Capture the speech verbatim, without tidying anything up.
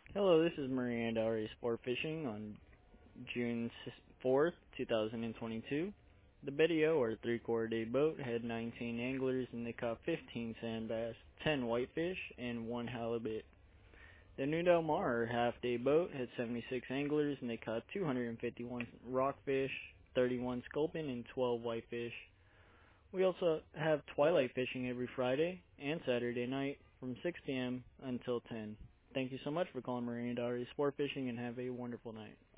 Hello, this is Miranda Ari Sport Fishing on June fourth, two thousand twenty-two. The video, or three-quarter day boat, had nineteen anglers and they caught fifteen sand bass, ten whitefish, and one halibut. The New Del Mar, or half-day boat, had seventy-six anglers and they caught two hundred fifty-one rockfish, thirty-one sculpin, and twelve whitefish. We also have twilight fishing every Friday and Saturday night from six p m until ten. Thank you so much for calling Marine Diary Sport Fishing and have a wonderful night.